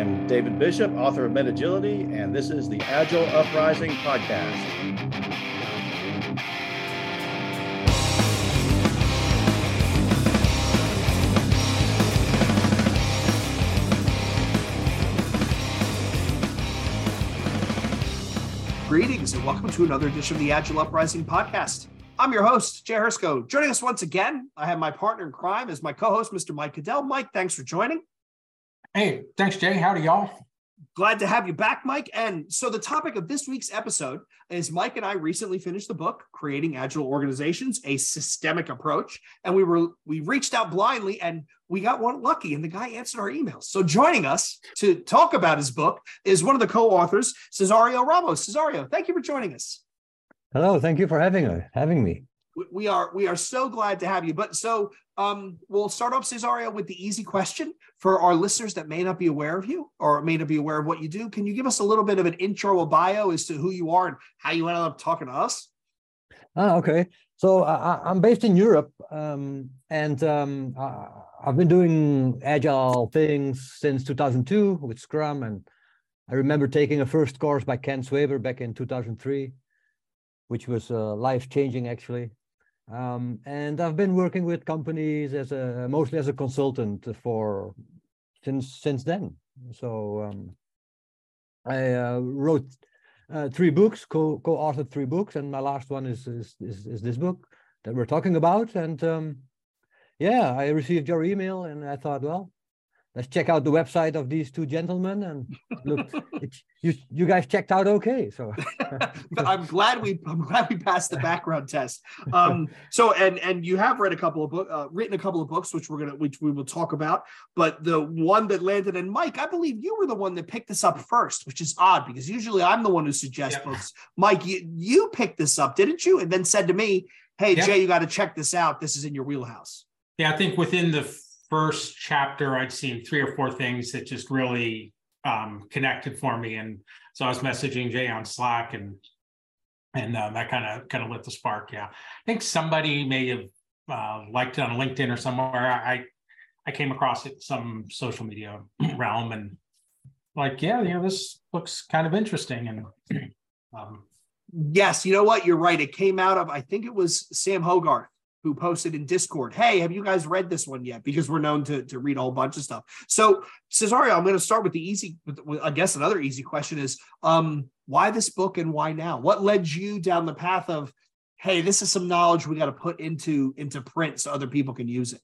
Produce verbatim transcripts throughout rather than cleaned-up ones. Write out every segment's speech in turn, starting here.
I'm David Bishop, author of MetaGility, and this is the Agile Uprising podcast. Greetings and welcome to another edition of the Agile Uprising podcast. I'm your host, Jay Hersko. Joining us once again, I have my partner in crime as my co-host, Mister Mike Cadell. Mike, thanks for joining. Hey, thanks, Jay. Howdy, y'all. Glad to have you back, Mike. And so the topic of this week's episode is Mike and I recently finished the book, Creating Agile Organizations, A Systemic Approach. And we were we reached out blindly and we got one lucky and the guy answered our emails. So joining us to talk about his book is one of the co-authors, Cesario Ramos. Cesario, thank you for joining us. Hello, thank you for having uh, having me. We are we are so glad to have you. But so um, we'll start off, Cesario, with the easy question for our listeners that may not be aware of you or may not be aware of what you do. Can you give us a little bit of an intro, a bio as to who you are and how you ended up talking to us? Ah, okay. So uh, I'm based in Europe, um, and um, uh, I've been doing agile things since two thousand two with Scrum, and I remember taking a first course by Ken Swaber back in two thousand three, which was uh, life-changing actually. Um, and I've been working with companies as a mostly as a consultant for since since then. So um, I uh, wrote uh, three books, co co-authored three books, and my last one is is is, is this book that we're talking about. And um, yeah, I received your email, and I thought, well, let's check out the website of these two gentlemen, and look, it, you you guys checked out okay. So I'm glad we I'm glad we passed the background test. Um, so and and you have read a couple of book uh, written a couple of books, which we're gonna which we will talk about. But the one that landed, and Mike, I believe you were the one that picked this up first, which is odd because usually I'm the one who suggests yeah. books. Mike, you you picked this up, didn't you? And then said to me, "Hey, yeah. Jay, you got to check this out. This is in your wheelhouse." Yeah, I think within the first chapter, I'd seen three or four things that just really um, connected for me, and so I was messaging Jay on Slack, and and uh, that kind of kind of lit the spark. Yeah, I think somebody may have uh, liked it on LinkedIn or somewhere. I I came across it in some social media realm, and like, yeah, you know, this looks kind of interesting, and um, yes, you know what, you're right. It came out of, I think it was Sam Hogarth, who posted in Discord, hey, have you guys read this one yet? Because we're known to, to read a whole bunch of stuff. So, Cesario, I'm going to start with the easy, with, with, I guess another easy question is, um, why this book and why now? What led you down the path of, hey, this is some knowledge we got to put into, into print so other people can use it?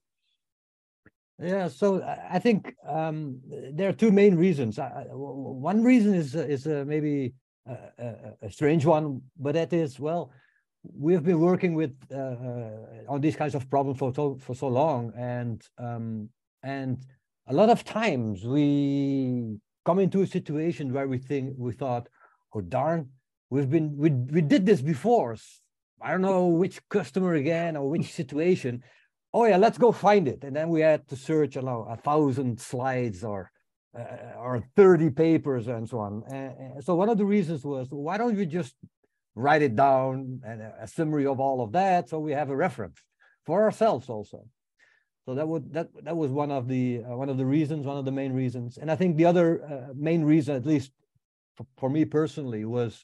Yeah, so I think um, there are two main reasons. Uh, one reason is, is uh, maybe a, a, a strange one, but that is, well, we've been working with uh, uh, on these kinds of problems for so, for so long, and um, and a lot of times we come into a situation where we think we thought, oh darn, we've been we we did this before. I don't know which customer again or which situation. Oh yeah, let's go find it, and then we had to search, I don't know, a thousand slides or uh, or thirty papers and so on. Uh, so one of the reasons was, why don't we just write it down and a summary of all of that, so we have a reference for ourselves also. So that would that that was one of the uh, one of the reasons, one of the main reasons. And I think the other uh, main reason, at least for, for me personally, was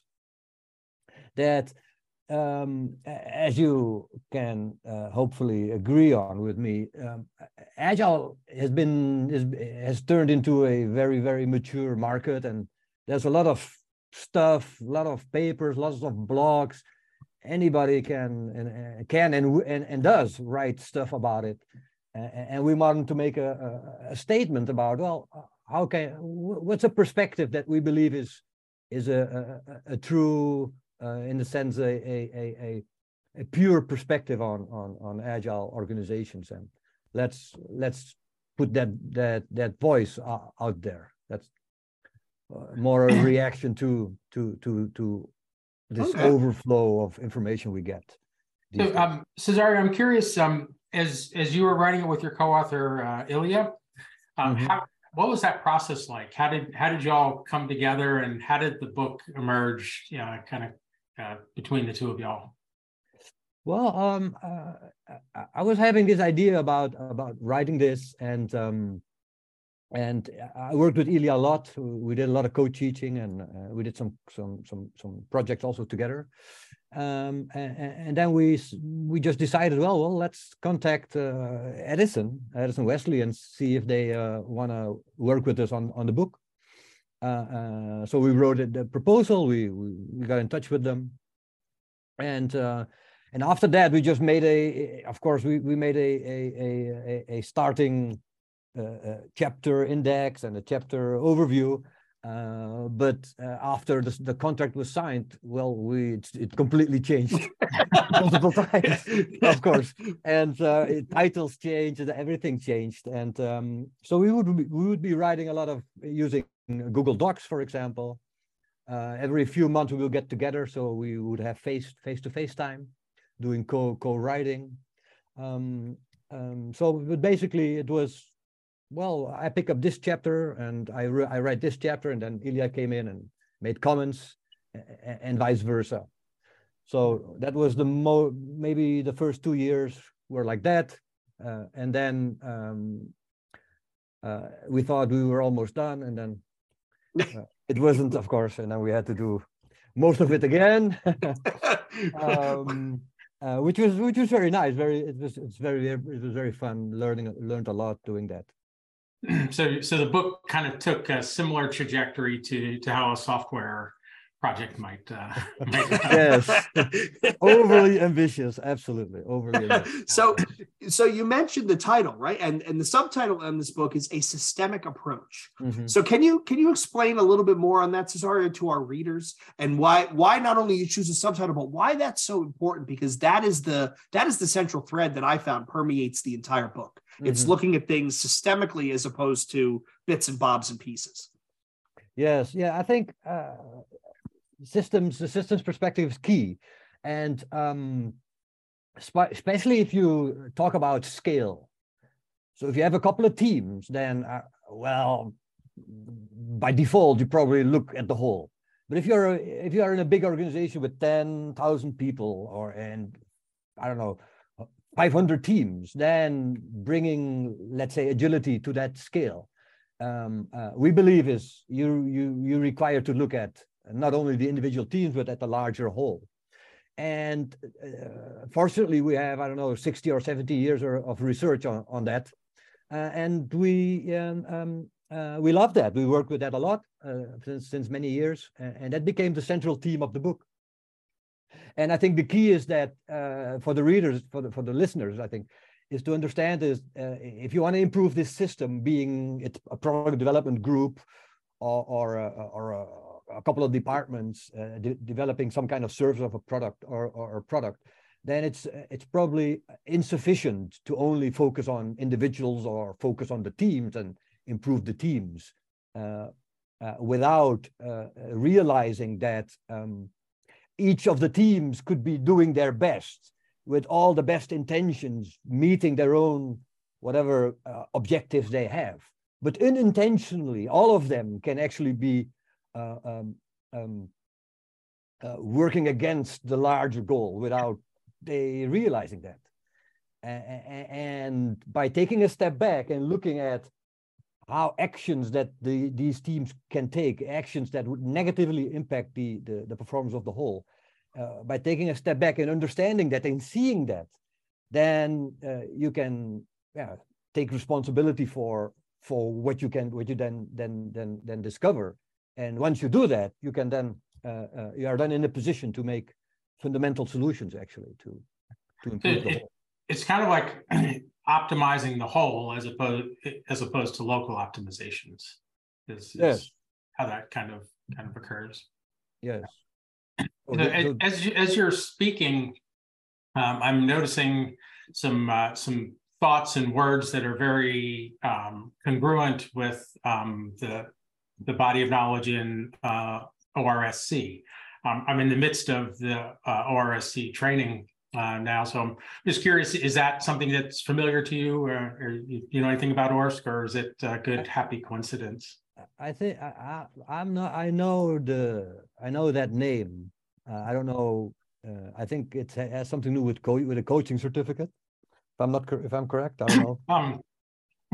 that um, as you can uh, hopefully agree on with me, um, Agile has been is, has turned into a very very mature market, and there's a lot of stuff, a lot of papers, lots of blogs. Anybody can and can and and, and does write stuff about it, and, and we wanted to make a, a, a statement about, well, how can what's a perspective that we believe is is a a, a true uh, in the sense a a a a pure perspective on on on agile organizations, and let's let's put that that that voice out there. That's Uh, more a reaction to to to to this okay. overflow of information we get. So, um, Cesario, I'm curious. Um, as as you were writing it with your co-author uh, Ilya, um, mm-hmm. how what was that process like? How did how did you all come together, and how did the book emerge? You know, kind of uh, between the two of y'all. Well, um, uh, I was having this idea about about writing this, and um, and I worked with Ilya a lot. We did a lot of co-teaching, and uh, we did some some some some projects also together. Um, and, and then we we just decided, well, well, let's contact uh, Edison, Edison Wesley, and see if they uh, want to work with us on on the book. Uh, uh, so we wrote the proposal. We, we we got in touch with them, and uh, and after that, we just made a. Of course, we we made a a a, a starting uh, uh, chapter index and a chapter overview. Uh, but uh, after the, the contract was signed, well, we it, it completely changed multiple times, of course, and uh, it, titles changed, and everything changed, and um, so we would be, we would be writing a lot of using Google Docs, for example. Uh, every few months we will get together, so we would have face face to face time, doing co co writing. Um, um, so, but basically, it was. Well, I pick up this chapter and I, I write this chapter, and then Ilya came in and made comments, and, and vice versa. So that was the mo maybe the first two years were like that. Uh, and then um, uh, we thought we were almost done, and then uh, it wasn't, of course, and then we had to do most of it again. um, uh, which was which was very nice. Very it was it's very it was very fun learning learned a lot doing that. So, so the book kind of took a similar trajectory to to how a software project might. Uh, might yes, overly ambitious, absolutely overly ambitious. So, so you mentioned the title, right? And and the subtitle on this book is A Systemic Approach. Mm-hmm. So, can you can you explain a little bit more on that, Cesario, to our readers, and why why not only you choose a subtitle, but why that's so important? Because that is the that is the central thread that I found permeates the entire book. It's mm-hmm. looking at things systemically as opposed to bits and bobs and pieces. Yes, yeah, I think uh, systems, the systems perspective is key. And um, especially if you talk about scale. So if you have a couple of teams, then, uh, well, by default, you probably look at the whole. But if you're, if you are in a big organization with ten thousand people or, and I don't know, five hundred teams, then bringing, let's say, agility to that scale, um, uh, we believe is you you you require to look at not only the individual teams but at the larger whole. And uh, fortunately, we have I don't know sixty or seventy years of research on on that, uh, and we um, um, uh, we love that. We work with that a lot uh, since since many years, and, and that became the central theme of the book. And I think the key is that uh, for the readers, for the for the listeners, I think, is to understand is uh, if you want to improve this system, being it a product development group or or a, or a, a couple of departments uh, de developing some kind of service of a product or or a product, then it's it's probably insufficient to only focus on individuals or focus on the teams and improve the teams uh, uh, without uh, realizing that. Um, Each of the teams could be doing their best with all the best intentions, meeting their own whatever uh, objectives they have. But unintentionally, all of them can actually be uh, um, um, uh, working against the larger goal without they realizing that. And by taking a step back and looking at how actions that the, these teams can take, actions that would negatively impact the, the, the performance of the whole, uh, by taking a step back and understanding that and seeing that, then uh, you can yeah, take responsibility for for what you can, what you then then then then discover. And once you do that, you can then uh, uh, you are then in a position to make fundamental solutions actually to to improve it, the it, whole. It's kind of like optimizing the whole as opposed as opposed to local optimizations. Is, is yes. how that kind of kind of occurs. Yes. So, so, as as you're speaking, um, I'm noticing some uh, some thoughts and words that are very um, congruent with um, the the body of knowledge in uh, O R S C. Um, I'm in the midst of the uh, O R S C training uh, now, so I'm just curious: is that something that's familiar to you, or, or you know anything about O R S C, or is it a good happy coincidence? I think I, I, I'm not. I know the. I know that name. Uh, I don't know. Uh, I think it has something to do with co with a coaching certificate. If I'm not, if I'm correct, I don't know. um,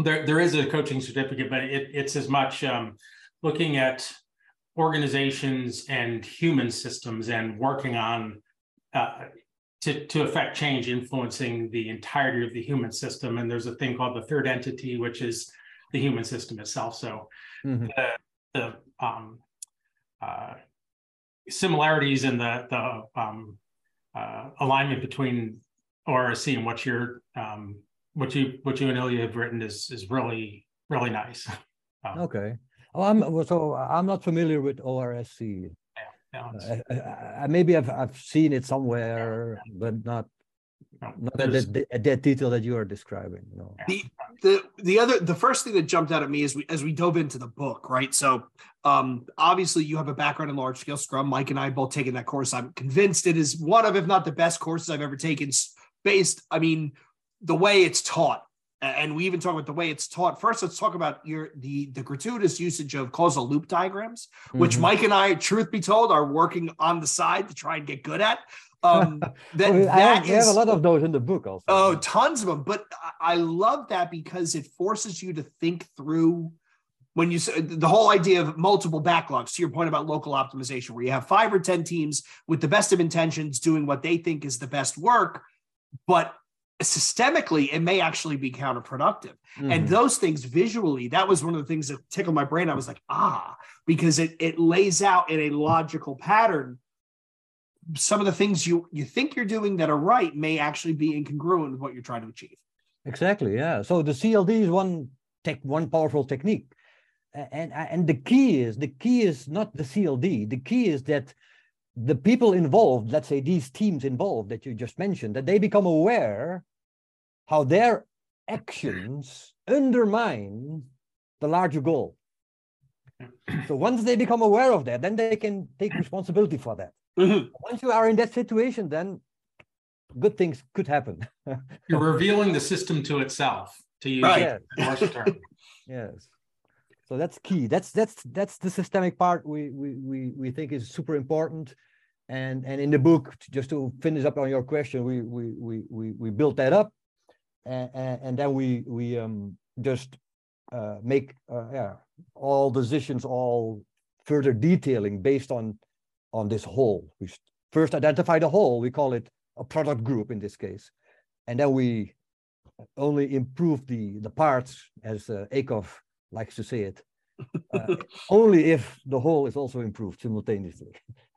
there, there is a coaching certificate, but it, it's as much um, looking at organizations and human systems and working on uh, to, to affect change, influencing the entirety of the human system. And there's a thing called the third entity, which is the human system itself. So mm-hmm. the, the um, uh, similarities in the, the um, uh, alignment between O R S C and what you're um, what you what you and Ilya have written is is really really nice. Um, okay. Oh, I'm so I'm not familiar with O R S C. Yeah, yeah, uh, I, I, maybe I've I've seen it somewhere, yeah, but not no, not at that, at that detail that you are describing. No. The the the other the first thing that jumped out at me as we as we dove into the book, right? So um, obviously you have a background in large scale Scrum. Mike and I both taken that course. I'm convinced it is one of, if not the best courses I've ever taken. Based, I mean, the way it's taught. And we even talk about the way it's taught. First, let's talk about your the, the gratuitous usage of causal loop diagrams, mm-hmm. which Mike and I, truth be told, are working on the side to try and get good at. Um, that, I mean, that I have, is, you have a lot of those in the book also. Oh, tons of them. But I love that because it forces you to think through when you the whole idea of multiple backlogs, to your point about local optimization, where you have five or ten teams with the best of intentions doing what they think is the best work, but systemically, it may actually be counterproductive. Mm-hmm. And those things visually, that was one of the things that tickled my brain. I was like, ah, because it it lays out in a logical pattern. Some of the things you, you think you're doing that are right may actually be incongruent with what you're trying to achieve. Exactly, yeah. So the C L D is one tech, one powerful technique. And, and the key is, the key is not the C L D. The key is that the people involved, let's say these teams involved that you just mentioned, that they become aware how their actions undermine the larger goal. So once they become aware of that, then they can take responsibility for that. Mm-hmm. Once you are in that situation, then good things could happen. You're revealing the system to itself, to use right. the term. Yes. So that's key. That's that's that's the systemic part we we we we think is super important. And and in the book, just to finish up on your question, we we we we we built that up, and and then we we um just uh, make uh, yeah all decisions, all further detailing based on on this whole. We first identify the whole. We call it a product group in this case, and then we only improve the the parts, as uh, Akov likes to say it, uh, only if the whole is also improved simultaneously.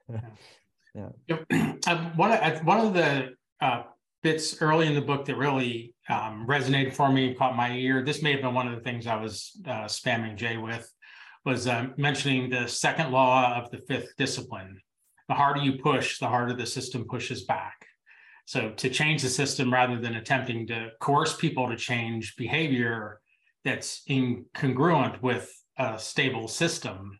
Yeah. Um, one, of, one of the uh, bits early in the book that really um, resonated for me and caught my ear, this may have been one of the things I was uh, spamming Jay with, was uh, mentioning the second law of the fifth discipline. The harder you push, the harder the system pushes back. So to change the system, rather than attempting to coerce people to change behavior that's incongruent with a stable system,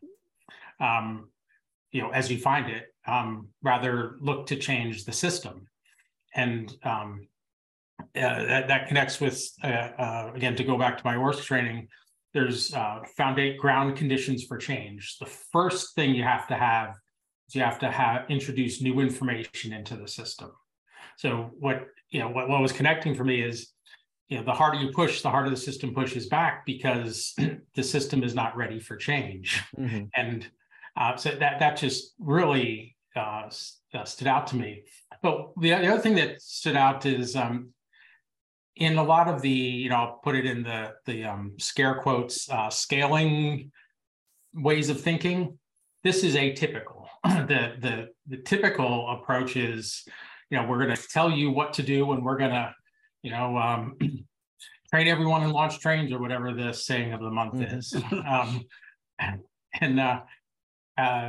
um, you know, as you find it, um, rather look to change the system. And um, uh, that, that connects with, uh, uh, again, to go back to my O R S C training, there's uh, foundation ground conditions for change. The first thing you have to have is you have to have introduce new information into the system. So what, you know, what, what was connecting for me is, you know, the harder you push, the harder the system pushes back, because the system is not ready for change. Mm-hmm. And uh, so that that just really uh, stood out to me. But the, the other thing that stood out is um, in a lot of the, you know, I'll put it in the, the um, scare quotes, uh, scaling ways of thinking, this is atypical. the, the, the typical approach is, you know, we're going to tell you what to do, and we're going to, you know, um, train everyone in launch trains, or whatever the saying of the month mm-hmm. is. Um, and and uh, uh,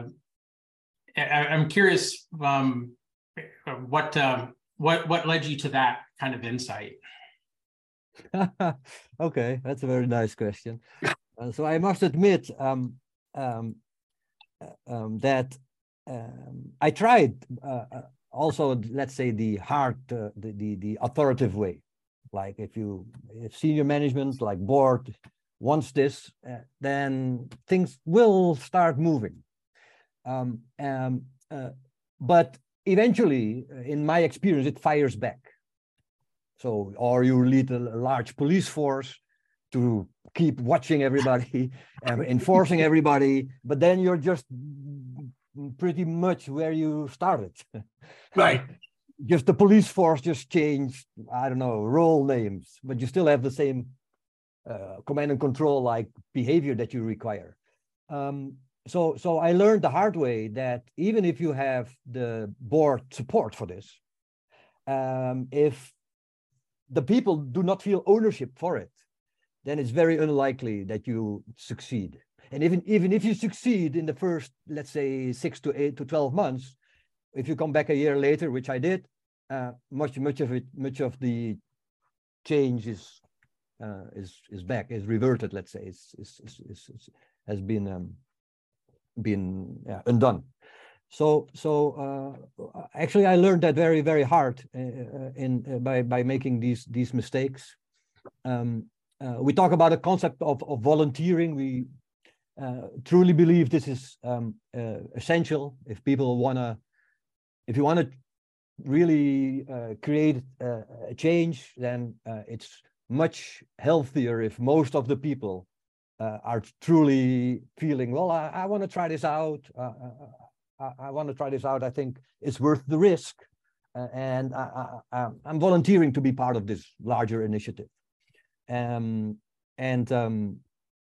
I, I'm curious, um, what um, what what led you to that kind of insight? Okay, that's a very nice question. Uh, so I must admit um, um, um, that um, I tried uh, also, let's say, the hard, uh, the, the the authoritative way. Like if you, if senior management, like board, wants this, uh, then things will start moving. Um, um, uh, but eventually, in my experience, it fires back. So, or you lead a, a large police force, to keep watching everybody and enforcing everybody, but then you're just pretty much where you started. Right. Just the police force just changed, I don't know, role names, but you still have the same uh, command and control like behavior that you require. Um, so, so I learned the hard way that even if you have the board support for this, um, if the people do not feel ownership for it, then it's very unlikely that you succeed. And even, even if you succeed in the first, let's say, six to eight to twelve months, if you come back a year later, which I did, uh, much, much of it, much of the change is, uh, is, is back, is reverted. Let's say, it's, it's, it's, it's, it's has been, um, been yeah, undone. So, so uh, actually, I learned that very, very hard uh, in uh, by by making these these mistakes. Um, uh, we talk about a concept of of volunteering. We uh, truly believe this is um, uh, essential if people wanna. If you want to really uh, create uh, a change, then uh, it's much healthier if most of the people uh, are truly feeling, well, I, I want to try this out. Uh, I, I want to try this out. I think it's worth the risk. Uh, and I, I, I'm volunteering to be part of this larger initiative. Um, and um,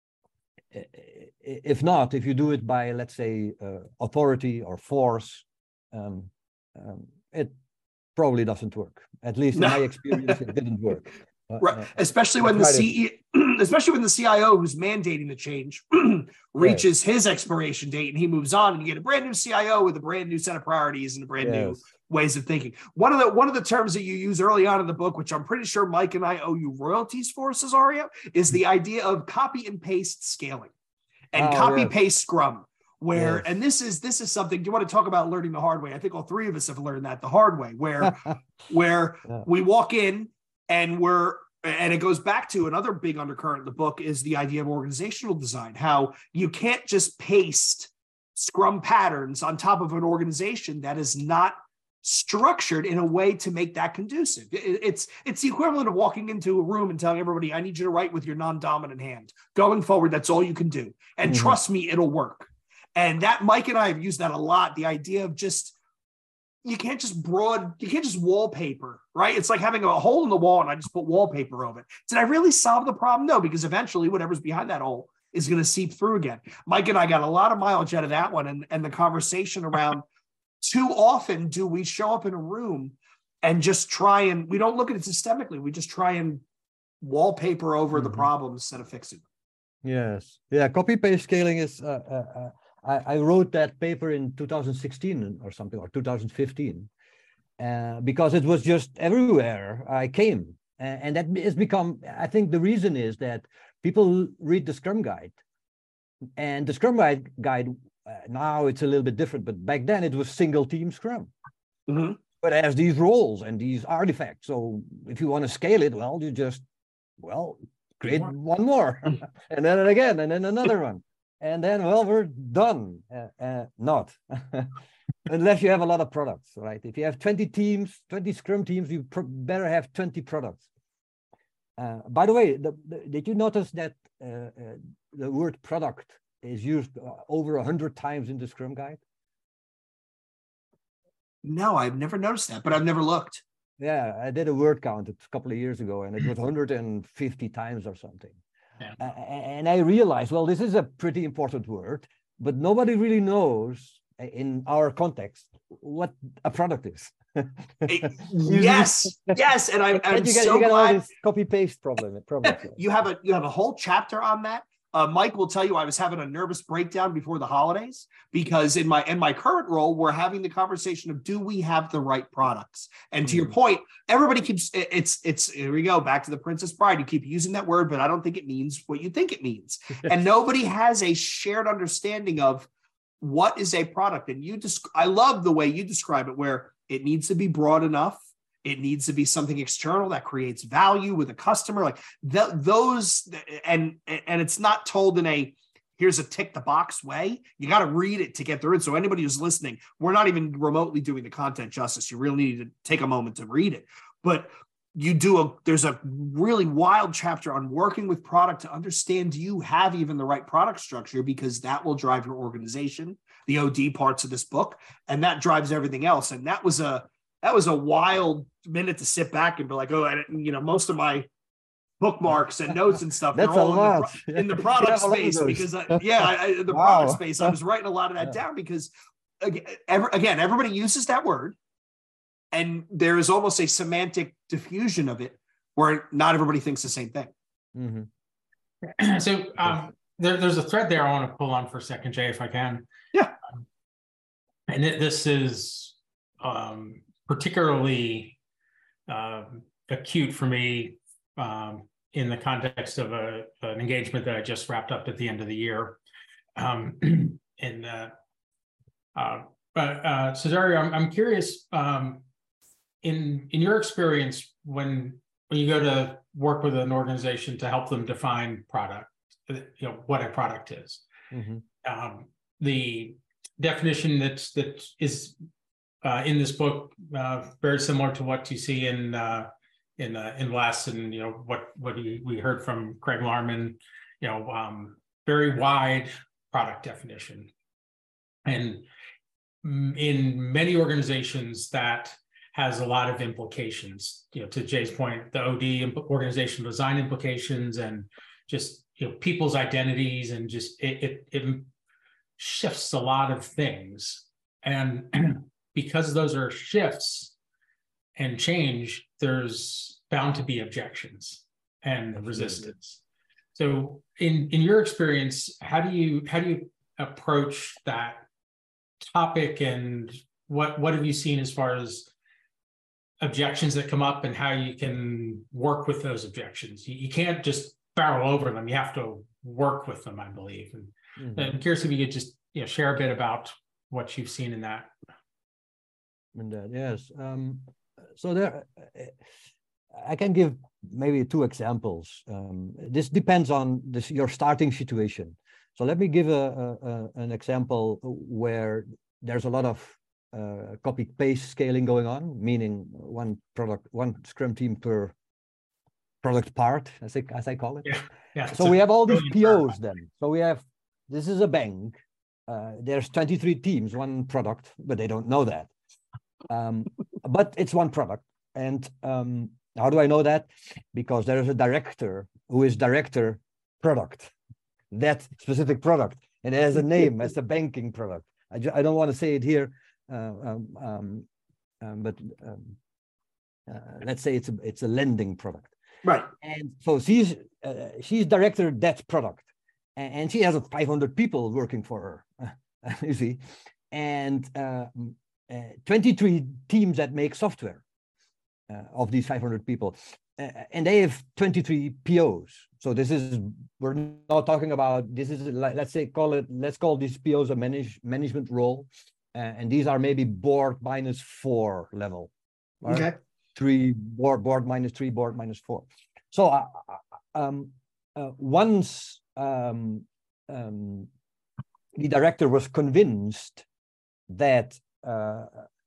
if not, if you do it by, let's say, uh, authority or force, um, Um, it probably doesn't work. At least in No. my experience, it didn't work. Uh, Right, uh, especially when the C E O, especially when the C I O who's mandating the change reaches his expiration date and he moves on, and you get a brand new C I O with a brand new set of priorities and a brand Yes. new ways of thinking. One of the one of the terms that you use early on in the book, which I'm pretty sure Mike and I owe you royalties for, Cesario, is the idea of copy and paste scaling and Oh, copy yes. paste Scrum. Where Yes. and this is this is something you want to talk about learning the hard way. I think all three of us have learned that the hard way, where where Yeah. we walk in and we're and it goes back to another big undercurrent in the book is the idea of organizational design, how you can't just paste Scrum patterns on top of an organization that is not structured in a way to make that conducive. It- It's it's the equivalent of walking into a room and telling everybody, I need you to write with your non-dominant hand. Going forward, that's all you can do. And Mhm. trust me, it'll work. And that Mike and I have used that a lot. The idea of just, you can't just broad, you can't just wallpaper, right? It's like having a hole in the wall and I just put wallpaper over it. Did I really solve the problem? No, because eventually whatever's behind that hole is going to seep through again. Mike and I got a lot of mileage out of that one. And, and the conversation around too often do we show up in a room and just try and, we don't look at it systemically. We just try and wallpaper over Mhm. the problems instead of fixing them. Yes. Yeah. Copy paste scaling is. Uh, uh, uh, I, I wrote that paper in two thousand sixteen or something, or two thousand fifteen, uh, because it was just everywhere I came, and, and that has become. I think the reason is that people read the Scrum Guide, and the Scrum Guide guide uh, now it's a little bit different, but back then it was single team Scrum. Mm-hmm. But it has these roles and these artifacts. So if you want to scale it, well, you just well. create one more, and then again, and then another one. And then, well, we're done. Uh, uh, not. Unless you have a lot of products, right? If you have twenty teams, twenty Scrum teams, you better have twenty products. Uh, by the way, the, the, did you notice that uh, uh, the word product is used uh, over a hundred times in the Scrum Guide? No, I've never noticed that, but I've never looked. Yeah, I did a word count a couple of years ago, and it was one hundred fifty times or something. Yeah. Uh, and I realized, well, this is a pretty important word, but nobody really knows in our context what a product is. It- yes, yes, and I'm, I'm And you get, so you get all glad this copy paste problem. problem you have a you have a whole chapter on that. Uh, Mike will tell you I was having a nervous breakdown before the holidays because in my in my current role, we're having the conversation of do we have the right products? And to your Mhm. point, everybody keeps it- it's it's here we go back to the Princess Bride. You keep using that word, but I don't think it means what you think it means. And nobody has a shared understanding of what is a product. And you just I love the way you describe it, where it needs to be broad enough. It needs to be something external that creates value with a customer, like th- those, and and it's not told in a here's a tick the box way. You got to read it to get through it. So anybody who's listening, we're not even remotely doing the content justice. You really need to take a moment to read it. But you do a, there's a really wild chapter on working with product to understand, do you have even the right product structure? Because that will drive your organization, the O D parts of this book, and that drives everything else. And that was a, that was a wild minute to sit back and be like, oh, I, you know, most of my bookmarks and notes and stuff, That's they're all a lot. in the, in the product space because I, yeah, I, the Wow. product space, I was writing a lot of that Yeah. down because again, ever, again, everybody uses that word. And there is almost a semantic diffusion of it where not everybody thinks the same thing. Mm-hmm. So um, there, there's a thread there I want to pull on for a second, Jay, if I can. Yeah. Um, and it, this is um, particularly uh, acute for me um, in the context of a, an engagement that I just wrapped up at the end of the year. Um, and uh, uh, but uh, Cesario, I'm, I'm curious. Um, In in your experience, when when you go to work with an organization to help them define product, you know what a product is, Mm-hmm. um, the definition that's that is uh, in this book uh, very similar to what you see in uh, in uh, in Less, and you know what what we, we heard from Craig Larman, you know, um, very wide product definition, and in many organizations that has a lot of implications, you know, to Jay's point, the O D organizational design implications and just, you know, people's identities and just it, it, it shifts a lot of things. And because those are shifts and change, there's bound to be objections and Absolutely. resistance. So in, in your experience, how do you, how do you approach that topic, and what, what have you seen as far as objections that come up and how you can work with those objections? You, you can't just barrel over them. You have to work with them, I believe. And mm-hmm. I'm curious if you could just you know, share a bit about what you've seen in that. In that, yes. Um, so there, I can give maybe two examples. Um, this depends on this, your starting situation. So let me give a, a, a an example where there's a lot of Uh, copy paste scaling going on, meaning one product, one Scrum team per product part, as I, as I call it. Yeah, yeah. So we have all these P Os then. So we have, this is a bank. Uh, there's twenty-three teams, one product, but they don't know that. Um, but it's one product. And um, how do I know that? Because there is a director who is director product, that specific product. And it has a name as a banking product. I, I don't want to say it here. Uh, um, um, um, but um, uh, let's say it's a it's a lending product, right? And so she's uh, she's director that product, and, and she has uh, five hundred people working for her, uh, you see, and uh, uh, twenty-three teams that make software uh, of these five hundred people, uh, and they have twenty-three P Os. So this is, we're not talking about, this is like, let's say call it let's call these P Os a manage management role. Uh, and these are maybe board minus four level. Right? Okay. Three board, board minus three, board minus four. So uh, um, uh, once um, um, the director was convinced that uh,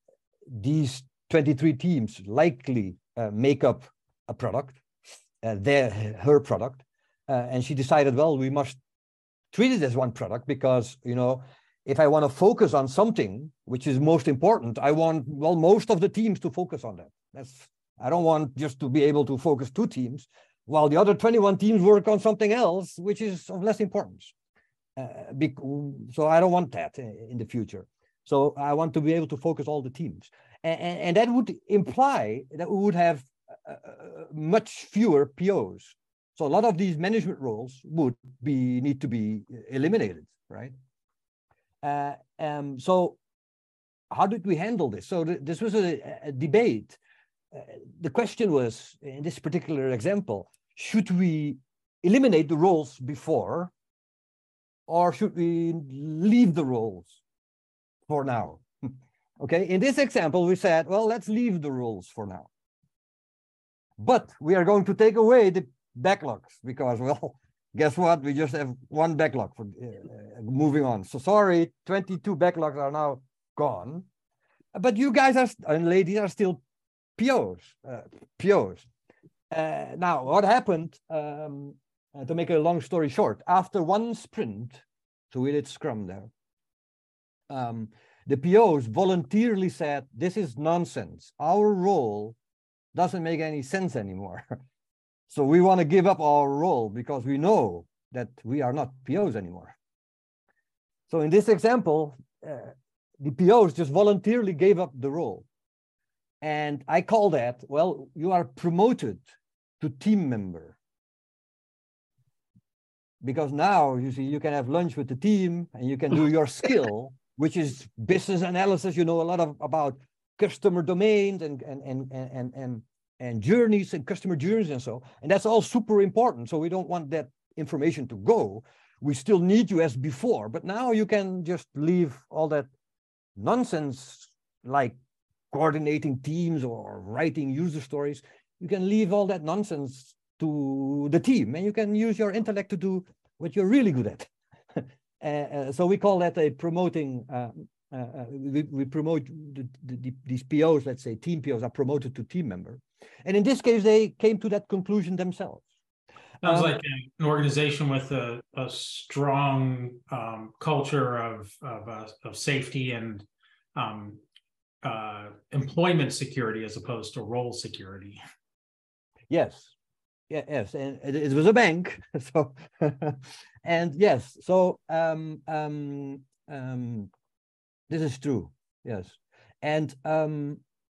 these twenty-three teams likely uh, make up a product, uh, their, her product, uh, and she decided, well, we must treat it as one product because, you know, if I want to focus on something which is most important, I want, well, most of the teams to focus on that. That's, I don't want just to be able to focus two teams while the other twenty-one teams work on something else, which is of less importance. Uh, so I don't want that in the future. So I want to be able to focus all the teams. And, and, and that would imply that we would have uh, much fewer P Os. So a lot of these management roles would be, need to be eliminated, right? Uh, um, so how did we handle this? So th this was a, a debate. Uh, the question was, in this particular example, should we eliminate the roles before, or should we leave the roles for now? Okay, in this example, we said, well, let's leave the roles for now. But we are going to take away the backlogs because, well, guess what? We just have one backlog for uh, moving on. So sorry, twenty-two backlogs are now gone. But you guys are, and ladies are still P Os, uh, P Os. uh, now, what happened, um, uh, to make a long story short, after one sprint, so we did Scrum there, um, the P Os voluntarily said, this is nonsense. Our role doesn't make any sense anymore. So we want to give up our role because we know that we are not P Os anymore. So in this example, uh, the P Os just voluntarily gave up the role. And I call that, well, you are promoted to team member. Because now, you see, you can have lunch with the team and you can do your skill, which is business analysis. You know a lot of about customer domains and, and, and, and, and, and journeys and customer journeys and so. And that's all super important. So we don't want that information to go. We still need you as before, but now you can just leave all that nonsense like coordinating teams or writing user stories. You can leave all that nonsense to the team and you can use your intellect to do what you're really good at. uh, uh, so we call that a promoting, uh, uh, uh, we, we promote the, the, the, these P Os, let's say team P Os are promoted to team member. And in this case, they came to that conclusion themselves. Sounds um, like an organization with a, a strong um, culture of, of, uh, of safety and um, uh, employment security as opposed to role security. Yes. Yeah, yes, and it, it was a bank. So, and yes, so um, um, um, this is true. Yes, and um,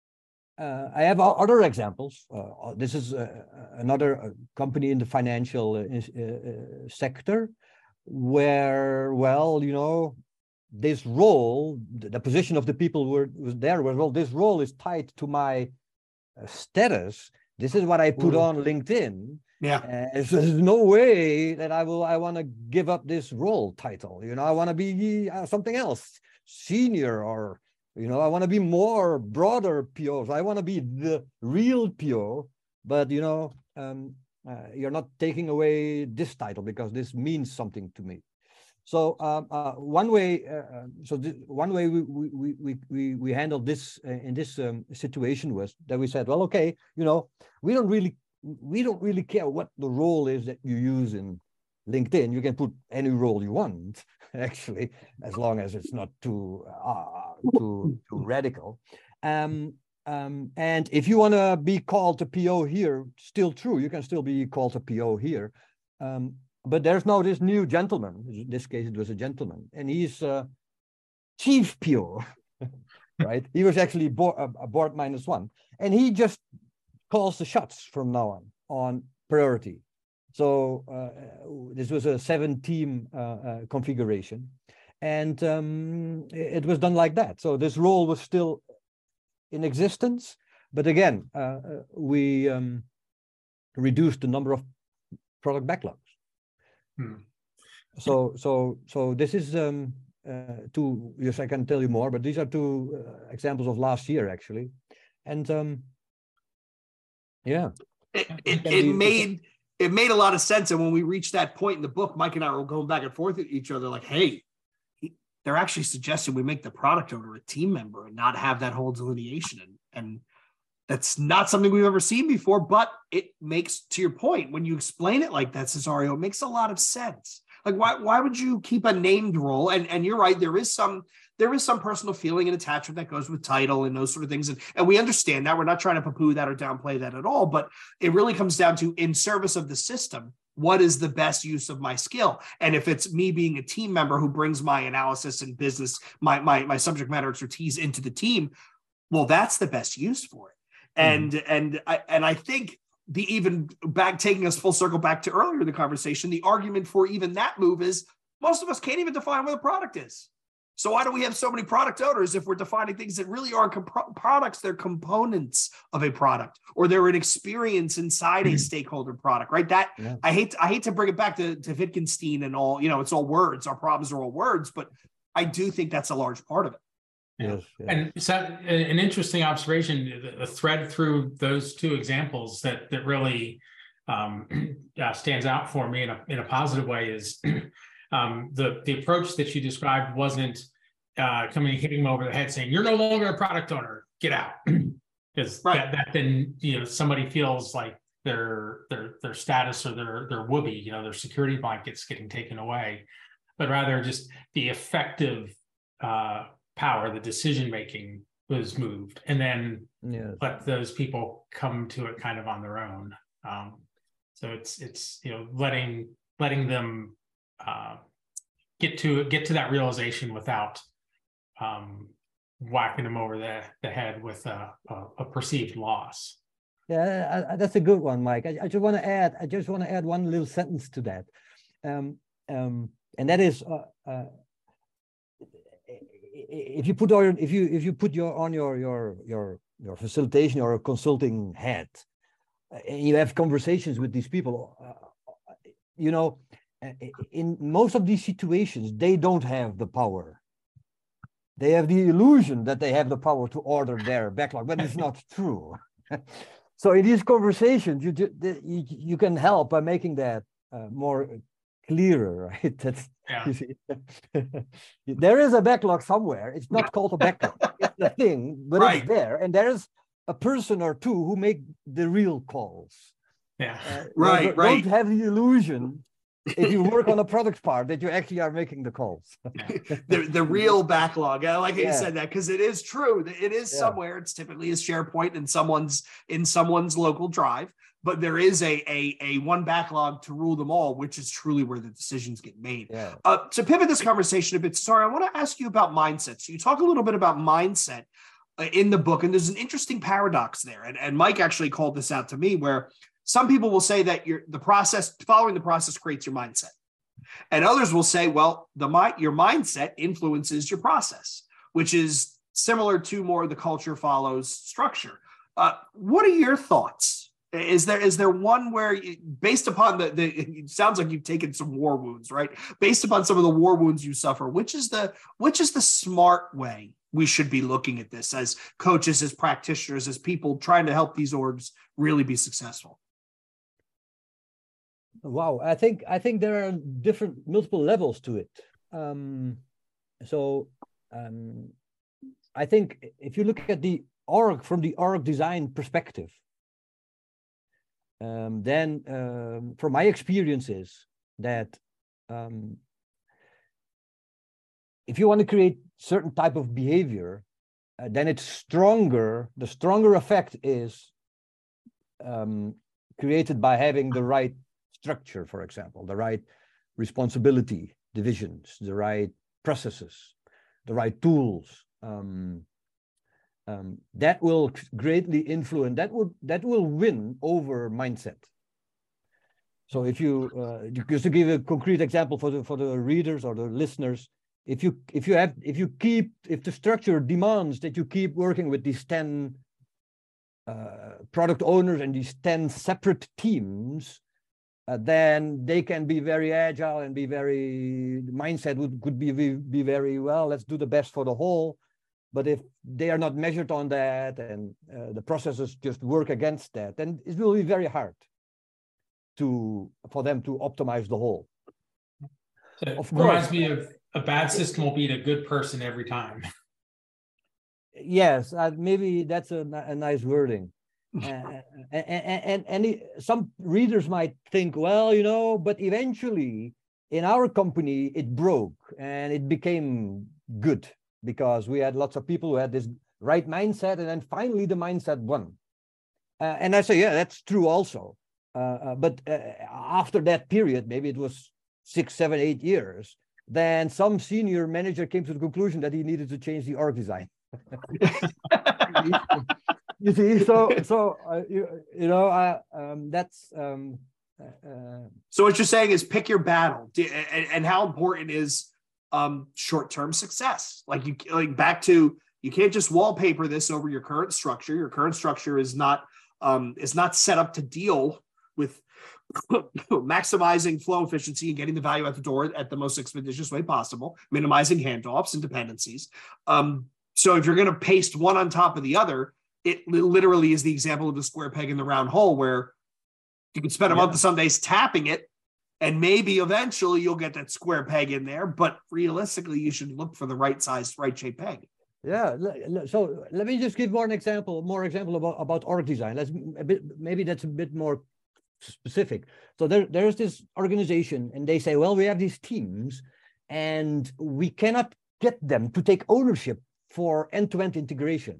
uh, I have other examples. Uh, this is uh, another uh, company in the financial uh, uh, sector, where, well, you know, this role, the, the position of the people who were was there was, well, this role is tied to my uh, status. This is what I put on LinkedIn. Yeah. Uh, so there's no way that I will, I want to give up this role title. You know, I want to be uh, something else, senior, or, you know, I want to be more broader P Os. I want to be the real P O, but, you know, um, uh, you're not taking away this title because this means something to me. So um, uh, one way, uh, so th one way we we we we we handled this uh, in this um, situation was that we said, well, okay, you know, we don't really we don't really care what the role is that you use in LinkedIn. You can put any role you want, actually, as long as it's not too uh, too too radical. Um, um, and if you want to be called a P O here, still true, you can still be called a P O here. Um, But there's now this new gentleman, in this case it was a gentleman, and he's uh, chief P O, right? He was actually board, uh, board minus one, and he just calls the shots from now on, on priority. So uh, this was a seven team uh, uh, configuration, and um, it was done like that. So this role was still in existence, but again, uh, we um, reduced the number of product backlogs. Hmm. So, so, so this is um, uh, two. Yes, I can tell you more, but these are two uh, examples of last year, actually, and um, yeah, it, it, it be, made it made a lot of sense. And when we reached that point in the book, Mike and I were going back and forth with each other, like, "Hey, they're actually suggesting we make the product owner a team member and not have that whole delineation." And and that's not something we've ever seen before, but it makes, to your point, when you explain it like that, Cesario, it makes a lot of sense. Like, why, why would you keep a named role? And, and you're right, there is some there is some personal feeling and attachment that goes with title and those sort of things. And, and we understand that. We're not trying to poo-poo that or downplay that at all, but it really comes down to, in service of the system, what is the best use of my skill? And if it's me being a team member who brings my analysis and business, my, my, my subject matter expertise into the team, well, that's the best use for it. And mm-hmm. and I and I think the even back taking us full circle back to earlier in the conversation, the argument for even that move is most of us can't even define what the product is. So why do we have so many product owners if we're defining things that really aren't comp- products? They're components of a product, or they're an experience inside mm-hmm. a stakeholder product, right? That yeah. I hate I hate to bring it back to, to Wittgenstein and all. You know, it's all words. Our problems are all words, but I do think that's a large part of it. Yes, yes. And so an interesting observation, a thread through those two examples that that really um, uh, stands out for me in a in a positive way is um, the the approach that you described wasn't uh, coming hitting him over the head saying you're no longer a product owner, get out, because right. that, that then you know somebody feels like their their their status or their their whoopee, you know, their security blankets getting taken away, but rather just the effective uh, power, the decision making was moved, and then Yes. let those people come to it kind of on their own. Um, so it's it's you know letting letting them uh, get to get to that realization without um, whacking them over the, the head with a, a, a perceived loss. Yeah, I, I, that's a good one, Mike. I, I just want to add. I just want to add one little sentence to that, um, um, and that is, uh, uh, if you put on if you if you put your on your your your your facilitation or consulting hat, and you have conversations with these people, uh, you know, in most of these situations, they don't have the power. They have the illusion that they have the power to order their backlog, but it's not true. So in these conversations, you, you you can help by making that uh, more clearer, right? That's, yeah. You see, there is a backlog somewhere. It's not called a backlog. It's a thing, but right. It's there, and there's a person or two who make the real calls. Yeah, uh, right, don't, right. Don't have the illusion, if you work on a product part, that you actually are making the calls. the, the real backlog. I like how yeah. you said that, because it is true. It is yeah. somewhere. It's typically a SharePoint in someone's in someone's local drive, but there is a, a, a one backlog to rule them all, which is truly where the decisions get made. Yeah. Uh, to pivot this conversation a bit, sorry, I want to ask you about mindset. So you talk a little bit about mindset uh, in the book, and there's an interesting paradox there. And, and Mike actually called this out to me, where some people will say that you're, the process, following the process creates your mindset. And others will say, well, the your mindset influences your process, which is similar to more the culture follows structure. Uh, what are your thoughts? Is there is there one where, you, based upon the, the, it sounds like you've taken some war wounds, right? Based upon some of the war wounds you suffer, which is the which is the smart way we should be looking at this as coaches, as practitioners, as people trying to help these orgs really be successful? Wow, I think I think there are different multiple levels to it. Um, so um, I think if you look at the org from the org design perspective, um, then um, from my experiences that um, if you want to create certain type of behavior, uh, then it's stronger. The stronger effect is um, created by having the right structure, for example, the right responsibility divisions, the right processes, the right tools. Um, um, that will greatly influence, that would that will win over mindset. So if you, uh, just to give a concrete example for the for the readers or the listeners, if you if you have if you keep if the structure demands that you keep working with these ten uh, product owners and these ten separate teams, Uh, then they can be very agile and be very, the mindset would, could be, be, be very, well, let's do the best for the whole. But if they are not measured on that and uh, the processes just work against that, then it will be very hard to for them to optimize the whole. So it of reminds course, me of a bad system will beat a good person every time. Yes, uh, maybe that's a, a nice wording. Uh, and and, and it, some readers might think, well, you know, but eventually in our company it broke and it became good because we had lots of people who had this right mindset, and then finally the mindset won. Uh, and I say, yeah, that's true also. Uh, uh, but uh, after that period, maybe it was six, seven, eight years, then some senior manager came to the conclusion that he needed to change the org design. You see, so so uh, you you know uh, um, that's um, uh, so what you're saying is pick your battle, and, and how important is um, short-term success? Like you like back to, you can't just wallpaper this over your current structure. Your current structure is not um, is not set up to deal with maximizing flow efficiency and getting the value at the door at the most expeditious way possible, minimizing handoffs and dependencies. Um, so if you're going to paste one on top of the other, it literally is the example of the square peg in the round hole, where you can spend a yeah. month of some days tapping it, and maybe eventually you'll get that square peg in there. But realistically, you should look for the right size, right shape peg. Yeah. So let me just give one example, more example about, about org design. Let's a bit, maybe that's a bit more specific. So there, there's this organization, and they say, well, we have these teams, and we cannot get them to take ownership for end-to-end integration.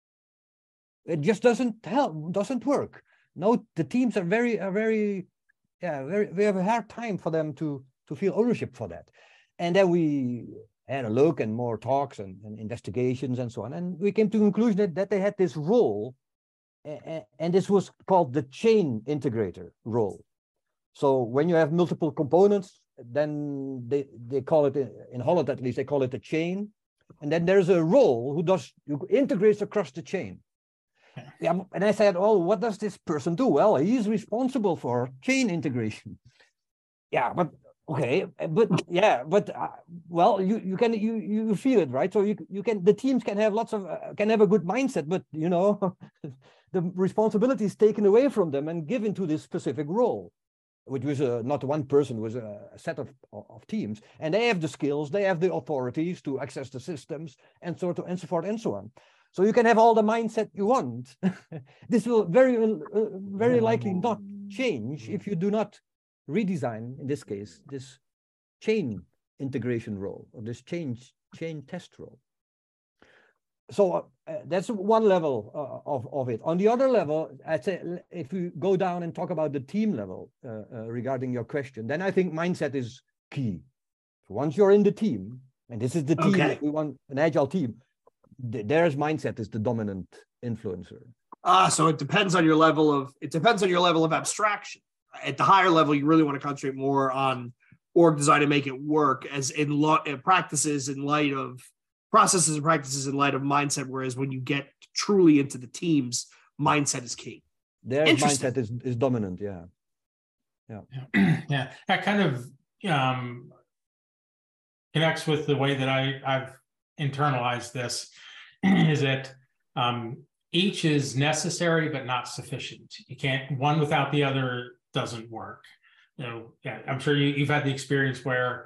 It just doesn't help, doesn't work. No, the teams are very, are very, yeah, very, we have a hard time for them to, to feel ownership for that. And then we had a look and more talks and, and investigations and so on. And we came to the conclusion that, that they had this role, and, and this was called the chain integrator role. So when you have multiple components, then they, they call it, in Holland at least, they call it a chain. And then there's a role who does, who integrates across the chain. Yeah, and I said, oh, what does this person do? Well, he's responsible for chain integration. Yeah, but okay, but yeah, but uh, well, you you can you you feel it, right? So you you can the teams can have lots of uh, can have a good mindset, but you know, the responsibility is taken away from them and given to this specific role, which was uh, not one person, was a, a set of of teams, and they have the skills, they have the authorities to access the systems, and so on and so forth and so on. So you can have all the mindset you want. This will very, uh, very likely not change if you do not redesign, in this case, this chain integration role or this change chain test role. So uh, that's one level uh, of, of it. On the other level, I'd say if we go down and talk about the team level uh, uh, regarding your question, then I think mindset is key. So once you're in the team, and this is the team, Okay. that we want an agile team, there's mindset is the dominant influencer. Ah, so it depends on your level of it depends on your level of abstraction. At the higher level, you really want to concentrate more on org design and make it work as in lo- practices in light of processes and practices in light of mindset. Whereas when you get truly into the teams, mindset is key. Their Interesting. mindset is, is dominant, yeah. Yeah, yeah. That kind of um, connects with the way that I, I've internalized this, is that um, each is necessary but not sufficient. You can't, one without the other doesn't work. You know, yeah, I'm sure you, you've had the experience where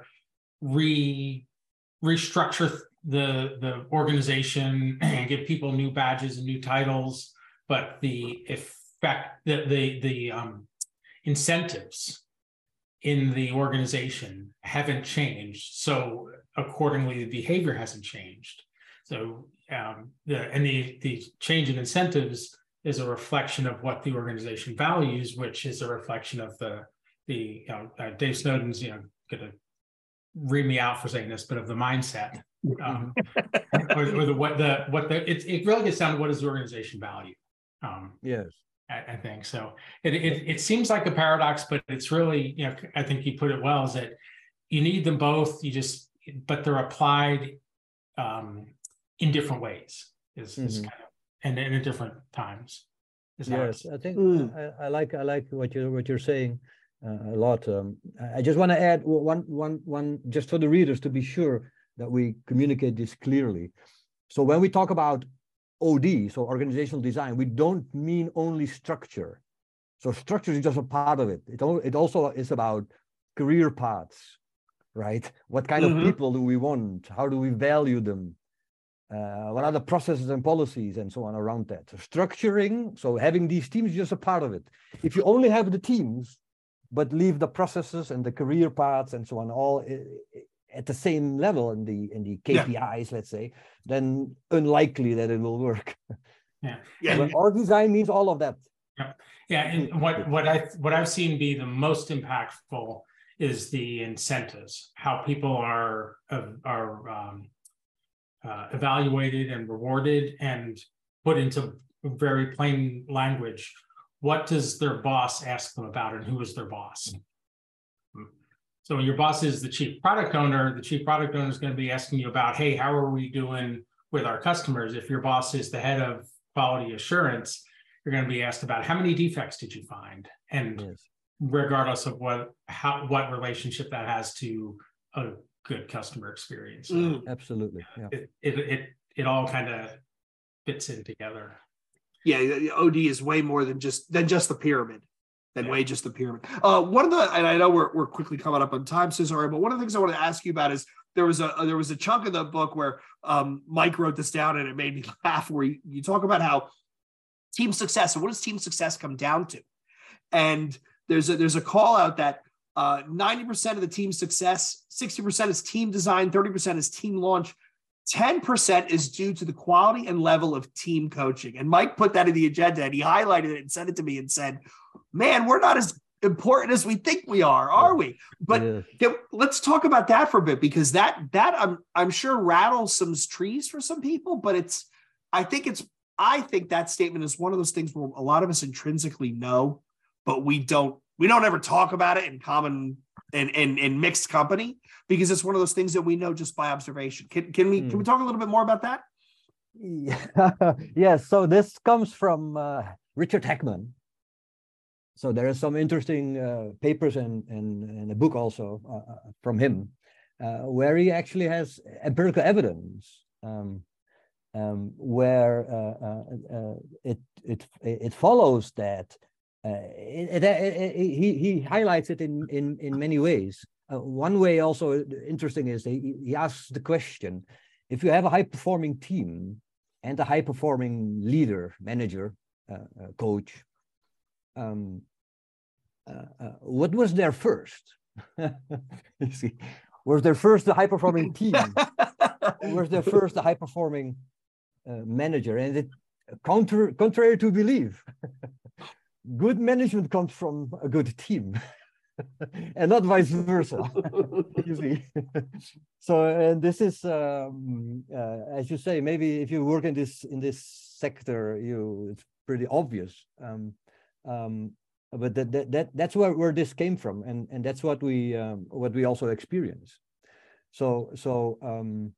re restructure the the organization and give people new badges and new titles, but the effect, the the the um, incentives in the organization haven't changed. So accordingly, the behavior hasn't changed. So um, the and the the change in incentives is a reflection of what the organization values, which is a reflection of the the you know, uh, Dave Snowden's, you know, gonna read me out for saying this, but of the mindset, um, or, or the what the what the it it really gets down to what is the organization value. Um, Yes. I, I think so. It, it it seems like a paradox, but it's really, you know, I think you put it well, is that you need them both. You just, but they're applied um, in different ways. Is, mm-hmm. is kind of and, and at different times. Is yes, that, I think mm. I, I like I like what you what you're saying uh, a lot. Um, I just want to add one one one just for the readers to be sure that we communicate this clearly. So when we talk about O D, so organizational design, we don't mean only structure. So structure is just a part of it. It, it also is about career paths, right? What kind mm-hmm. of people do we want? How do we value them? Uh, what are the processes and policies and so on around that? So structuring, so having these teams is just a part of it. If you only have the teams, but leave the processes and the career paths and so on all at the same level in the in the K P Is, yeah. let's say, then unlikely that it will work. Yeah, yeah. But our design means all of that. Yeah, yeah. And what what I what I've seen be the most impactful is the incentives. How people are are um, uh, evaluated and rewarded and put into very plain language. What does their boss ask them about, and who is their boss? So when your boss is the chief product owner, the chief product owner is going to be asking you about, hey, how are we doing with our customers? If your boss is the head of quality assurance, you're going to be asked about how many defects did you find? And yes. regardless of what how what relationship that has to a good customer experience. So mm, absolutely. Yeah. It, it, it, it all kind of fits in together. Yeah, the O D is way more than just than just the pyramid. Than yeah. way just the pyramid. Uh, one of the, and I know we're we're quickly coming up on time, so sorry, but one of the things I want to ask you about is there was a there was a chunk of the book where um, Mike wrote this down and it made me laugh. Where you, you talk about how team success and what does team success come down to, and there's a there's a call out that uh, ninety percent of the team's success, sixty percent is team design, thirty percent is team launch, ten percent is due to the quality and level of team coaching. And Mike put that in the agenda and he highlighted it and sent it to me and said, man, we're not as important as we think we are, are we? But Yeah. can, let's talk about that for a bit, because that that I'm I'm sure rattles some trees for some people, but it's I think it's I think that statement is one of those things where a lot of us intrinsically know, but we don't we don't ever talk about it in common in in, in mixed company, because it's one of those things that we know just by observation. Can can we mm. can we talk a little bit more about that? Yeah. Yes. So this comes from uh, Richard Heckman. So there are some interesting uh, papers and, and, and a book also uh, from him, uh, where he actually has empirical evidence um, um, where uh, uh, uh, it it it follows that uh, it, it, it, it, he he highlights it in in in many ways. Uh, one way also interesting is he, he asks the question: if you have a high performing team and a high performing leader, manager, uh, uh, coach. Um, uh, uh, what was there first? You see, was there first the high-performing team? Was there first the high-performing uh, manager? And it counter contrary to belief, good management comes from a good team, and not vice versa. You see, so and this is, um, uh, as you say, maybe if you work in this in this sector, you it's pretty obvious. Um, um, but that, that that that's where, where this came from, and and that's what we um, what we also experience. So so um,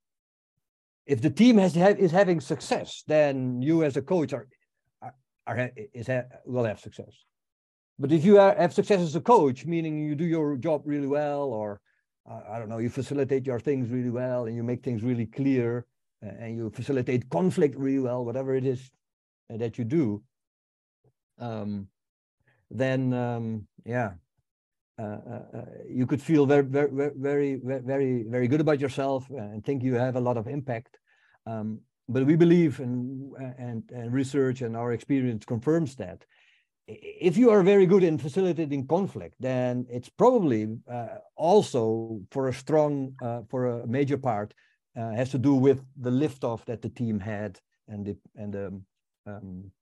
if the team has is having success, then you as a coach are are, are is ha will have success. But if you are, have success as a coach, meaning you do your job really well, or uh, I don't know, you facilitate your things really well, and you make things really clear, uh, and you facilitate conflict really well, whatever it is uh, that you do. Um, then um, yeah, uh, uh, uh, you could feel very, very, very, very, very good about yourself and think you have a lot of impact. Um, but we believe, and, and and research and our experience confirms that if you are very good in facilitating conflict, then it's probably uh, also for a strong, uh, for a major part, uh, has to do with the liftoff that the team had and the and the. Um,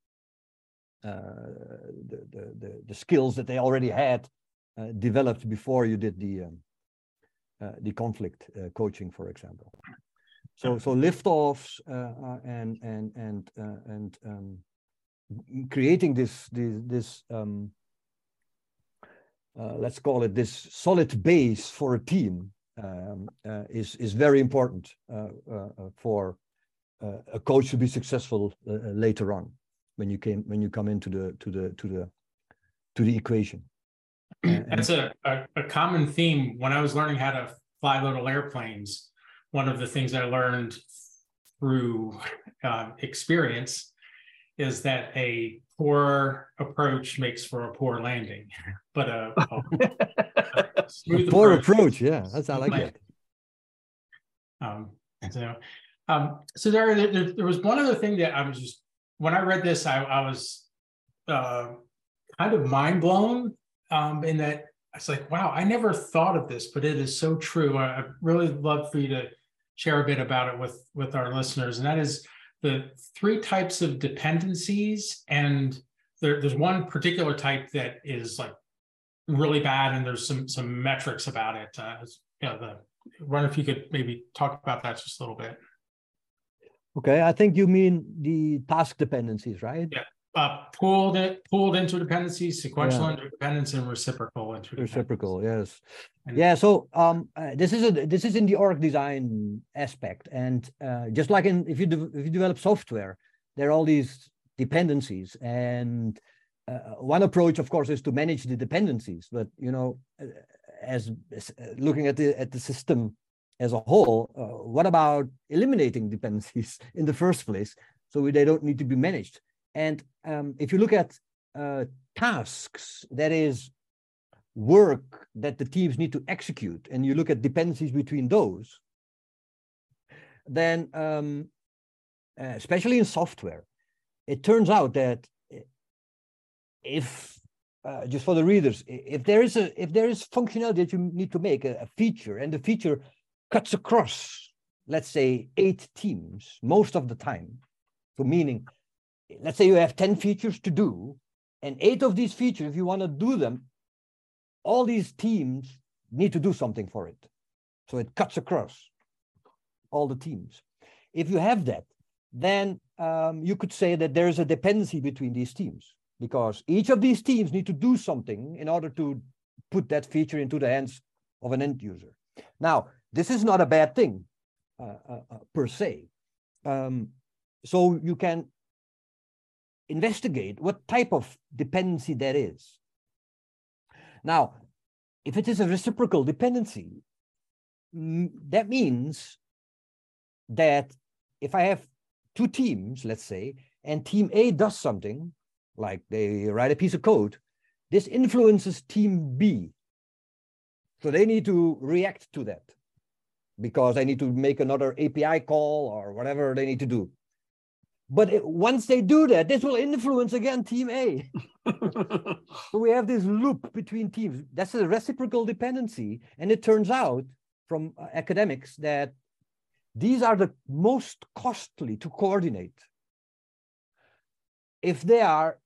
Uh, the, the, the, the skills that they already had uh, developed before you did the um, uh, the conflict uh, coaching, for example. So so liftoffs uh, uh, and and and uh, and um, creating this this, this um, uh, let's call it this solid base for a team um, uh, is is very important uh, uh, for uh, a coach to be successful uh, later on. When you came, when you come into the to the to the to the equation. Uh, That's a, a a common theme. When I was learning how to fly little airplanes, one of the things I learned through uh, experience is that a poor approach makes for a poor landing, but a, a, a smooth a poor approach. approach. Yeah, that's I like that. Um, so, um, so there, there, there was one other thing that I was just. When I read this, I, I was uh, kind of mind blown um, in that I was like, wow, I never thought of this, but it is so true. I, I really love for you to share a bit about it with, with our listeners. And that is the three types of dependencies. And there, there's one particular type that is like really bad. And there's some, some metrics about it. Uh, you know, the, I wonder if you could maybe talk about that just a little bit. Okay, I think you mean the task dependencies, right? Yeah, uh, pooled it, pooled interdependencies, sequential Yeah. interdependence, and reciprocal interdependence. Reciprocal, yes. And yeah. So um, uh, this is a this is in the org design aspect, and uh, just like in if you de if you develop software, there are all these dependencies, and uh, one approach, of course, is to manage the dependencies. But you know, as, as looking at the at the system as a whole, uh, what about eliminating dependencies in the first place so they don't need to be managed? And um, if you look at uh, tasks, that is work that the teams need to execute, and you look at dependencies between those, then um, uh, especially in software, it turns out that if uh, just for the readers, if there is a if there is functionality that you need to make a, a feature, and the feature cuts across, let's say, eight teams most of the time, so meaning, let's say you have ten features to do, and eight of these features, if you want to do them, all these teams need to do something for it. So it cuts across all the teams. If you have that, then um, you could say that there is a dependency between these teams, because each of these teams need to do something in order to put that feature into the hands of an end user. Now, this is not a bad thing uh, uh, uh, per se. Um, so you can investigate what type of dependency that is. Now, if it is a reciprocal dependency, that means that if I have two teams, let's say, and team A does something, like they write a piece of code, this influences team B. So they need to react to that because they need to make another A P I call or whatever they need to do. But it, once they do that, this will influence again team A. So we have this loop between teams. That's a reciprocal dependency. And it turns out from uh, academics that these are the most costly to coordinate if they are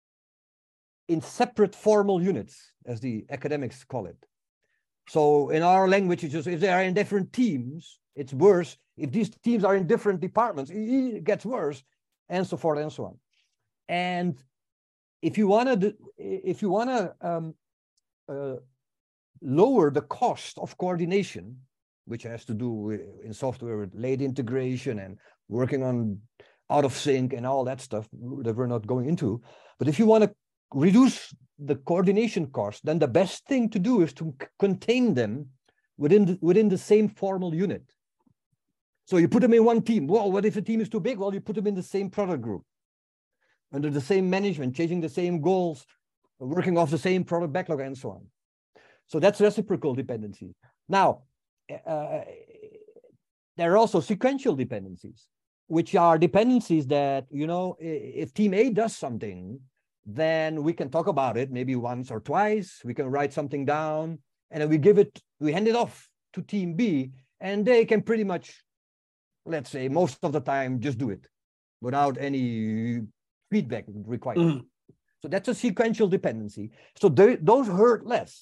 in separate formal units, as the academics call it. So in our language, it's just if they are in different teams, it's worse. If these teams are in different departments, it gets worse, and so forth and so on. And if you want to, if you want to um, uh, lower the cost of coordination, which has to do with, in software with late integration and working on out of sync and all that stuff that we're not going into, but if you want to reduce the coordination cost, then the best thing to do is to contain them within the, within the same formal unit. So you put them in one team. Well, what if a team is too big? Well, you put them in the same product group, under the same management, chasing the same goals, working off the same product backlog, and so on. So that's reciprocal dependency. Now, uh, there are also sequential dependencies, which are dependencies that, you know, if team A does something, then we can talk about it maybe once or twice. We can write something down, and then we give it, we hand it off to team B, and they can pretty much, let's say, most of the time, just do it without any feedback required. Mm. So that's a sequential dependency. So they, those hurt less.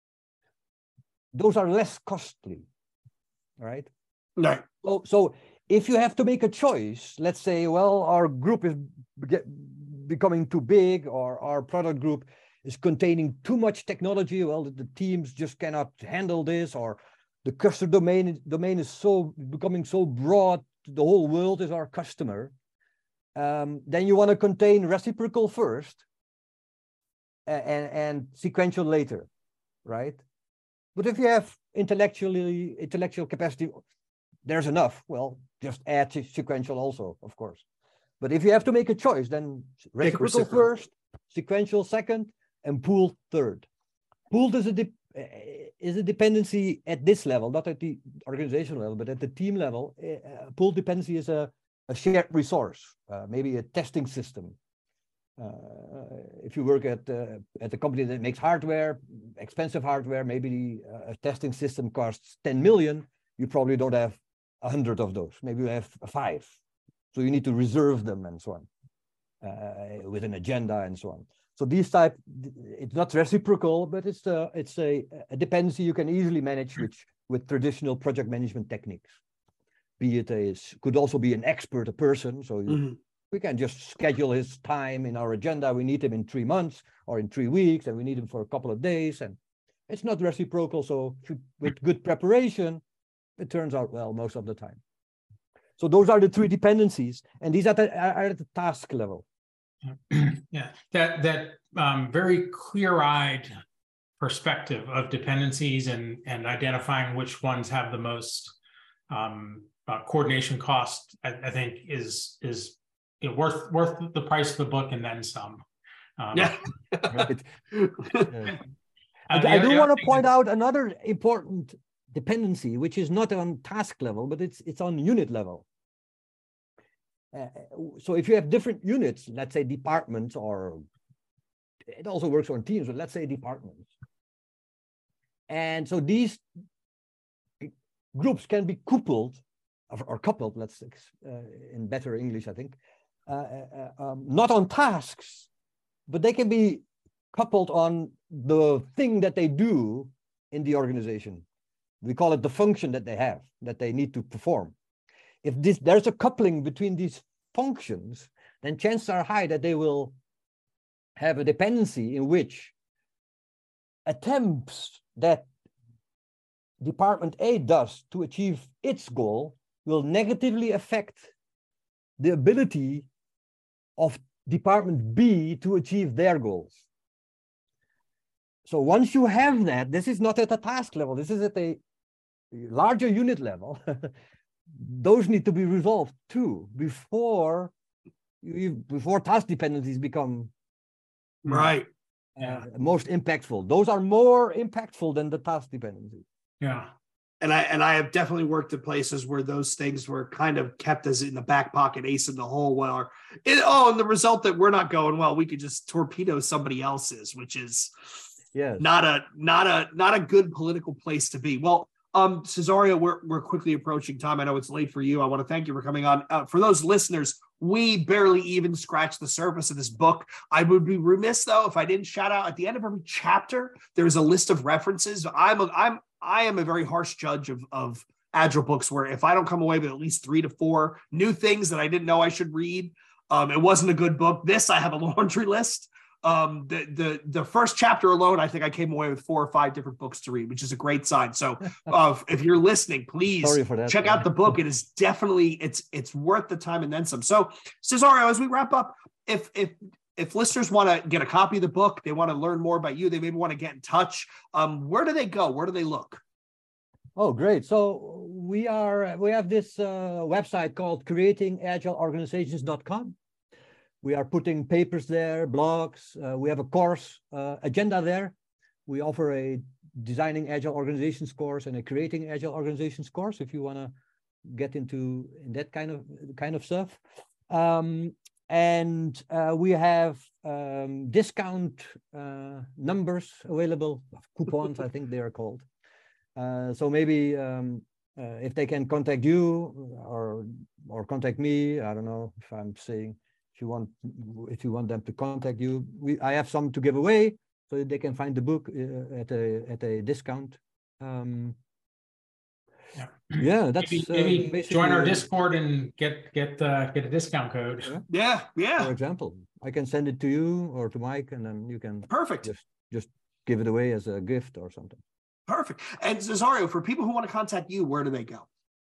Those are less costly, right? No. So, so if you have to make a choice, let's say, well, our group is get, becoming too big, or our product group is containing too much technology, well, the, the teams just cannot handle this, or the customer domain, domain is so becoming so broad, the whole world is our customer. Um, then you want to contain reciprocal first and, and, and sequential later, right? But if you have intellectually intellectual capacity, there's enough. Well, just add sequential also, of course. But if you have to make a choice, then reciprocal, reciprocal. first, sequential second, and pooled third. Pooled is a, de is a dependency at this level, not at the organization level, but at the team level. Uh, pooled dependency is a, a shared resource, uh, maybe a testing system. Uh, if you work at uh, at a company that makes hardware, expensive hardware, maybe the uh, testing system costs ten million. You probably don't have a hundred of those. Maybe you have five. So you need to reserve them and so on, uh, with an agenda and so on. So these type, it's not reciprocal, but it's a, it's a, a dependency you can easily manage with, with traditional project management techniques. Be it a, could also be an expert, a person. So you, mm-hmm. we can just schedule his time in our agenda. We need him in three months or in three weeks, and we need him for a couple of days. And it's not reciprocal. So with good preparation, it turns out well most of the time. So those are the three dependencies, and these are, the, are at the task level. Yeah, that that um, very clear-eyed perspective of dependencies and and identifying which ones have the most um, uh, coordination cost, I, I think, is is you know, worth worth the price of the book and then some. Um, yeah. Right. Yeah. I, I do want to point out another important dependency, which is not on task level, but it's it's on unit level. Uh, so if you have different units, let's say departments or it also works on teams, but let's say departments. And so these groups can be coupled or, or coupled, let's uh, in better English, I think, uh, uh, um, not on tasks, but they can be coupled on the thing that they do in the organization. We call it the function that they have, that they need to perform. If this, there's a coupling between these functions, then chances are high that they will have a dependency in which attempts that Department A does to achieve its goal will negatively affect the ability of Department B to achieve their goals. So once you have that, this is not at a task level, this is at a larger unit level. Those need to be resolved too before you, before task dependencies become right uh, most impactful. Those are more impactful than the task dependencies. Yeah. And I and I have definitely worked at places where those things were kind of kept as in the back pocket, ace in the hole. Well, it, oh, and the result that we're not going well, we could just torpedo somebody else's, which is yes. not a not a not a good political place to be. Well, um, Cesario, we're we're quickly approaching time. I know it's late for you. I want to thank you for coming on. Uh, for those listeners, we barely even scratched the surface of this book. I would be remiss though if I didn't shout out at the end of every chapter. There's a list of references. I'm a, I'm I am a very harsh judge of, of Agile books where if I don't come away with at least three to four new things that I didn't know I should read, um, it wasn't a good book. This, I have a laundry list. Um, the, the, the first chapter alone, I think I came away with four or five different books to read, which is a great sign. So uh, if you're listening, please that, check man. out the book. It is definitely, it's it's worth the time and then some. So Cesario, as we wrap up, if if If listeners want to get a copy of the book, they want to learn more about you, they maybe want to get in touch, um, where do they go? Where do they look? Oh, great. So we are, we have this uh, website called creating agile organizations dot com. We are putting papers there, blogs. Uh, we have a course uh, agenda there. We offer a designing agile organizations course and a creating agile organizations course if you want to get into in that kind of kind of stuff. Um, And uh, we have um, discount uh, numbers available, coupons, I think they are called. Uh, so maybe um, uh, if they can contact you or or contact me, I don't know if I'm saying if you want if you want them to contact you, we I have some to give away so that they can find the book uh, at a at a discount. Um, Yeah, yeah, that's maybe, maybe uh, join our Discord and get get uh, get a discount code. Yeah. Yeah, yeah. For example, I can send it to you or to Mike, and then you can Perfect. just just give it away as a gift or something. Perfect. And Cesario, for people who want to contact you, where do they go?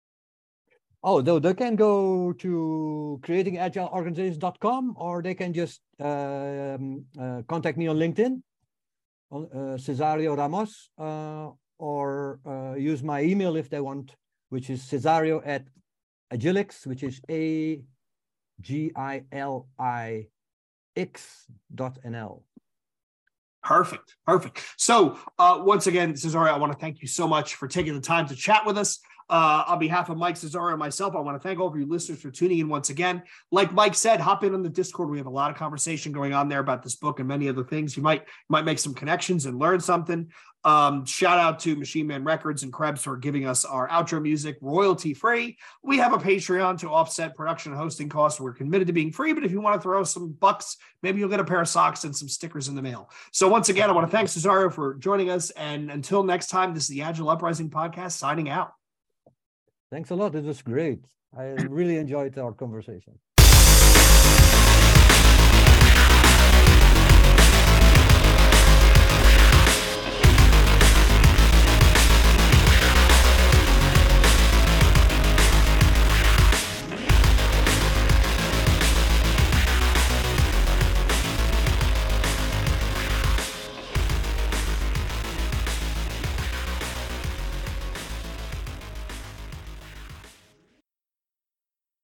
Oh, though they can go to creating agile organizations dot com, or they can just um, uh, contact me on LinkedIn, on uh, Cesario Ramos. Uh, or uh, use my email if they want, which is Cesario at Agilix, which is A G I L I X dot N L. Perfect. Perfect. So uh, once again, Cesario, I want to thank you so much for taking the time to chat with us. Uh, on behalf of Mike, Cesario, and myself, I want to thank all of you listeners for tuning in once again. Like Mike said, hop in on the Discord. We have a lot of conversation going on there about this book and many other things. You might, might make some connections and learn something. Um, shout out to Machine Man Records and Krebs for giving us our outro music royalty free. We have a Patreon to offset production and hosting costs. We're committed to being free, but if you want to throw some bucks, maybe you'll get a pair of socks and some stickers in the mail. So once again, I want to thank Cesario for joining us. And until next time, this is the Agile Uprising Podcast signing out. Thanks a lot. It was great. I really enjoyed our conversation.